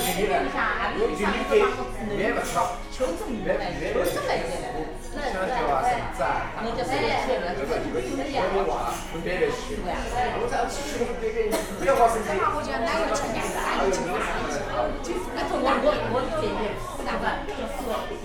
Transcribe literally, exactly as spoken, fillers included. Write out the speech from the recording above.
你了，我就你给免不少， 秋正免来， 免秋正来的， 想学啊什么子啊？ 那就是去了， 这个这个我的话跟别人学，我在起去跟别人，不要话是这。 我觉得哪个成年大，你就我我我这边是干嘛？就是